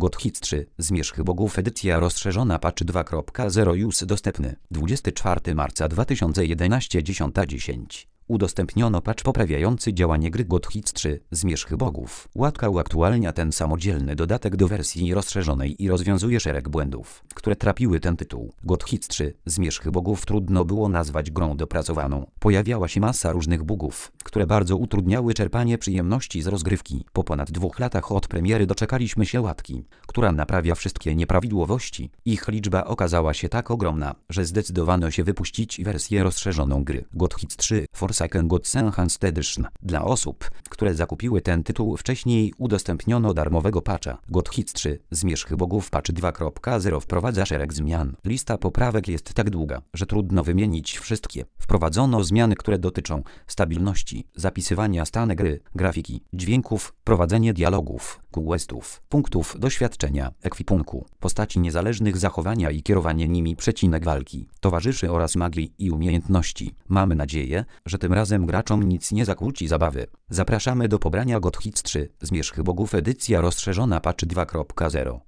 God Hits 3. Zmierzch bogów edycja rozszerzona patch 2.0 już dostępny. 24 marca 2011 10:10. Udostępniono patch poprawiający działanie gry God Hits 3. Zmierzch bogów. Łatka uaktualnia ten samodzielny dodatek do wersji rozszerzonej i rozwiązuje szereg błędów, które trapiły ten tytuł. God Hits 3. Zmierzch bogów trudno było nazwać grą dopracowaną. Pojawiała się masa różnych bugów, które bardzo utrudniały czerpanie przyjemności z rozgrywki. Po ponad 2 latach od premiery doczekaliśmy się łatki, która naprawia wszystkie nieprawidłowości. Ich liczba okazała się tak ogromna, że zdecydowano się wypuścić wersję rozszerzoną gry. God Hits 3. Forsaken Gods Enhanced Edition. Dla osób, które zakupiły ten tytuł wcześniej, udostępniono darmowego patcha. God Hits 3. Zmierzch bogów patch 2.0 wprowadza szereg zmian. Lista poprawek jest tak długa, że trudno wymienić wszystkie. Wprowadzono zmiany, które dotyczą stabilności, zapisywania stanu gry, grafiki, dźwięków, prowadzenie dialogów, questów, punktów doświadczenia, ekwipunku, postaci niezależnych zachowania i kierowanie nimi, walki, towarzyszy oraz magii i umiejętności. Mamy nadzieję, że tym razem graczom nic nie zakłóci zabawy. Zapraszamy do pobrania God Hits 3. Zmierzch bogów edycja rozszerzona patch 2.0.